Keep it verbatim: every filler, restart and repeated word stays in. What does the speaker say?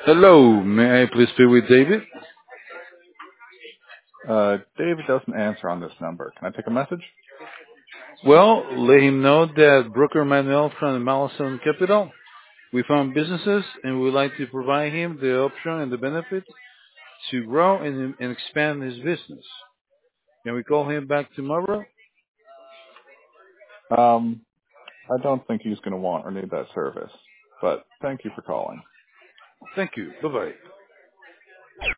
Hello, may I please speak with David? Uh, David doesn't answer on this number. Can I take a message? Well, let him know that Broker Manuel from the Malazan Capital. We found businesses and we would like to provide him the option and the benefit to grow and, and expand his business. Can we call him back tomorrow? Um, I don't think he's going to want or need that service, but thank you for calling. Thank you. Bye-bye.